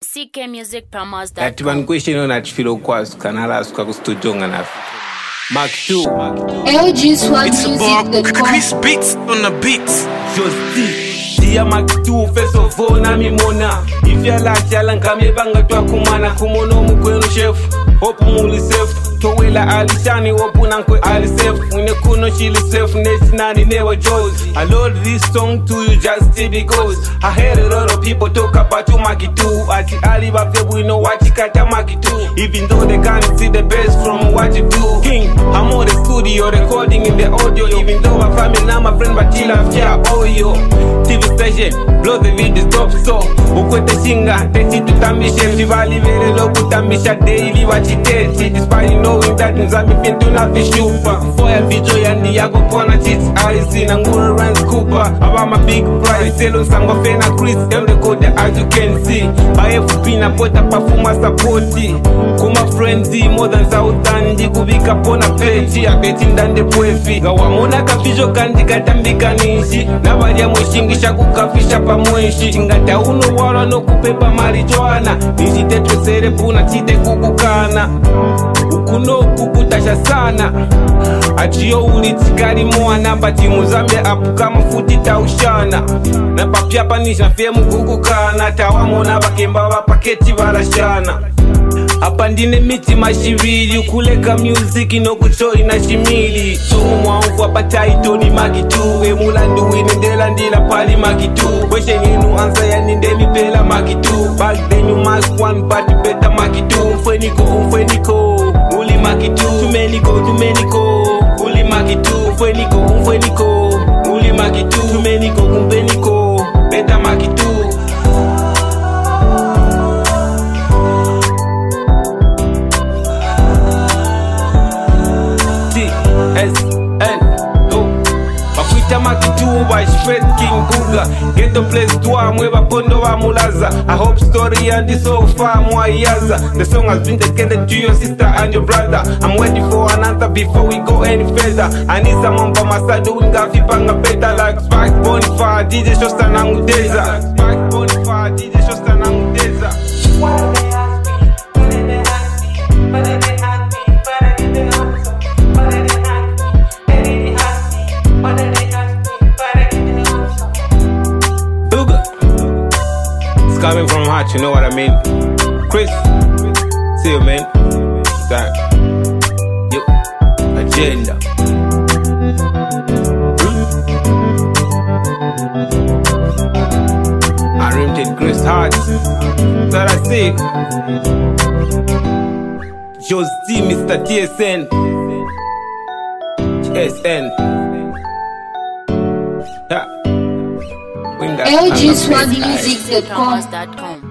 ckmusicpromos.com. Ati vankwesheni nachifilo kwasu kanala suka kustujonga nafi. Mark 2. LG Swag Music. Chris Beats on the beats. Josti. Dia Mark 2 first of all na mimona. If ya like ya lankame banga twa kumana kumono mukwenu chef. Hopu muli safe. Towela alishani wopu nankwe ali safe. Mwine kuno chili safe. Neshinani never Jones. I load this song to you just because I heard a lot of people talk about you Mark 2. Ati ali bafe we know what you kata Mark 2. Even though they can't see the best from what you do. King, I'm on the studio recording in the audio. Even though my family now my friend but still have share all you. TV station, blow the video stop so. Ukwete shinga, tesi tutambishe. Fivali vere lo kutambisha daily wachiteti. Despite knowing that nzami pintu na vishupa. Foya video yandi yako pona chits Alice na ngura runs Cooper. Aba my big prize, selo sango fena Chris. Them the code as you can see. By FP na pota performa supporti. Kuma frenzy, more than Southandi. Kubika pona pechi, abeti ndande pwefi. Gawamona kafijo kandi katambika nishi. Nabari ya mwishingisha kukafisha pa mweshi. Ngata uno wala no kupepa marijuana. Nishi tetre sere puna chite kukukana. Ukuno kukutasha sana. Achio ulitikari moa namba timu Zambia apuka mafuti taushana. Na papia panisha femu kukukana. Tawamona bakemba wapaketi varashana. Hapa ndine miti mashivili. Ukuleka music no kuchoi na shimili. Sumu mwangu hapa taito ni Mark 2. Emulandu winendela ndila pali Mark 2. Weshe ninu ansa ya nindemi pela Mark 2. Back then you must one but better Mark 2. Mfweniko uli Mark 2. Tumeniko uli Mark 2. Mfweniko uli Mark 2. Tumeniko better Mark 2. Mark 2 by Shred King Guga. Get the place to Mweba Pondo wa Mulaza. I hope story and so far Mwayaza. The song has been dedicated to your sister and your brother. I'm waiting for an answer before we go any further. I need someone by my side doing gafi panga better like Spike Bonifire, DJ Shosta Nangudeza. Spike Bonifire, DJ Shosta Nangudeza. Coming from heart, you know what I mean? Chris, see you, man. That, yo, agenda. I rimmed it Chris Hart. That I say. Josie, Mr. TSN. TSN. Yeah. LG Swag Music.com.